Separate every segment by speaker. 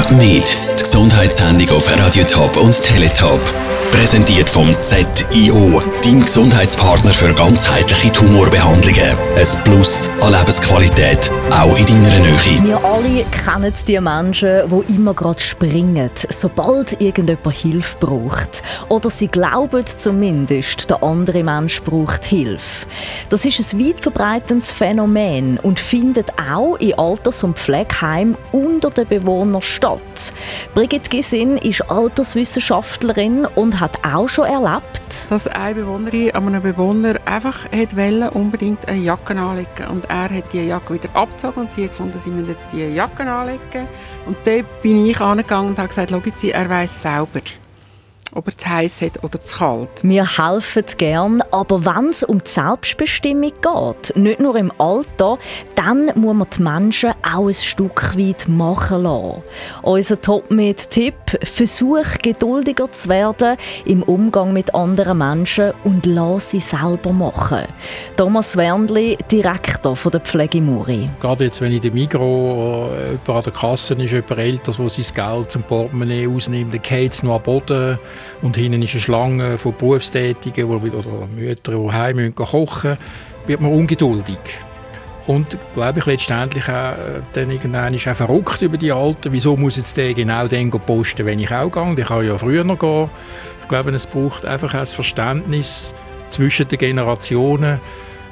Speaker 1: Med, die Gesundheitssendung auf Radio Top und Teletop. Präsentiert vom ZIO, dein Gesundheitspartner für ganzheitliche Tumorbehandlungen. Ein Plus an Lebensqualität, auch in deiner Nähe.
Speaker 2: Wir alle kennen die Menschen, die immer gerade springen, sobald irgendjemand Hilfe braucht. Oder sie glauben zumindest, der andere Mensch braucht Hilfe. Das ist ein weit verbreitetes Phänomen und findet auch in Alters- und Pflegeheimen unter den Bewohnern statt. Brigitte Gysin ist Alterswissenschaftlerin und hat auch schon erlebt,
Speaker 3: dass eine Bewohnerin einem Bewohner einfach unbedingt eine Jacke anlegen und er hat die Jacke wieder abgezogen und sie hat gefunden, sie müssen jetzt die Jacke anlegen. Und dort bin ich angegangen und habe gesagt, schauen Sie, er weiss selber, ob er zu heiß hat oder zu kalt.
Speaker 2: wir helfen gern, aber wenn es um die Selbstbestimmung geht, nicht nur im Alter, dann muss man die Menschen auch ein Stück weit machen lassen. Unser Top-Med-Tipp: Versuch geduldiger zu werden im Umgang mit anderen Menschen und lass sie selber machen. Thomas Wernli, Direktor von der Pflege Muri.
Speaker 4: Gerade jetzt, wenn in der Migros jemand an der Kasse ist, jemand älter, der sein Geld zum Portemonnaie ausnimmt, dann geht es noch am Boden. Und hinten ist eine Schlange von Berufstätigen oder Müttern, die heim kochen müssen, wird man ungeduldig. Und glaube ich letztendlich auch, dann irgendwann ist auch verrückt über die Alten. Wieso muss jetzt der genau dann posten, wenn ich auch gehe? Der kann ja früher noch gehen. Ich glaube, es braucht einfach auch das Verständnis zwischen den Generationen.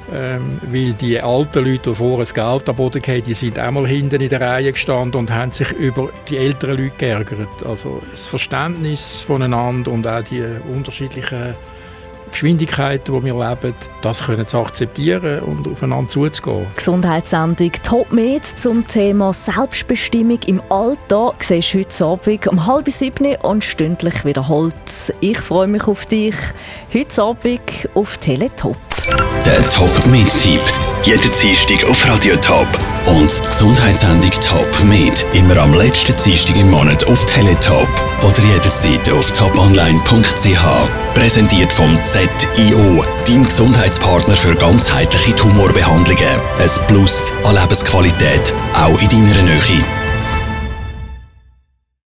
Speaker 4: Weil die alten Leute, die vorher das Geld am Boden hatten, die sind einmal hinten in der Reihe gestanden und haben sich über die älteren Leute geärgert. Also das Verständnis voneinander und auch die unterschiedlichen Geschwindigkeiten, die wir leben, das können zu akzeptieren und aufeinander zuzugehen.
Speaker 2: Gesundheitssendung Top-Med zum Thema Selbstbestimmung im Alter siehst du heute Abend um 6:30 und stündlich wiederholt. Ich freue mich auf dich heute Abend auf Teletop.
Speaker 1: Der Top-Med-Tipp. Jeden Dienstag auf Radio Top. Und die Gesundheitssendung Top-Med. Immer am letzten Dienstag im Monat auf Teletop. Oder jederzeit auf toponline.ch. Präsentiert vom ZIO, dein Gesundheitspartner für ganzheitliche Tumorbehandlungen. Ein Plus an Lebensqualität, auch in deiner Nähe.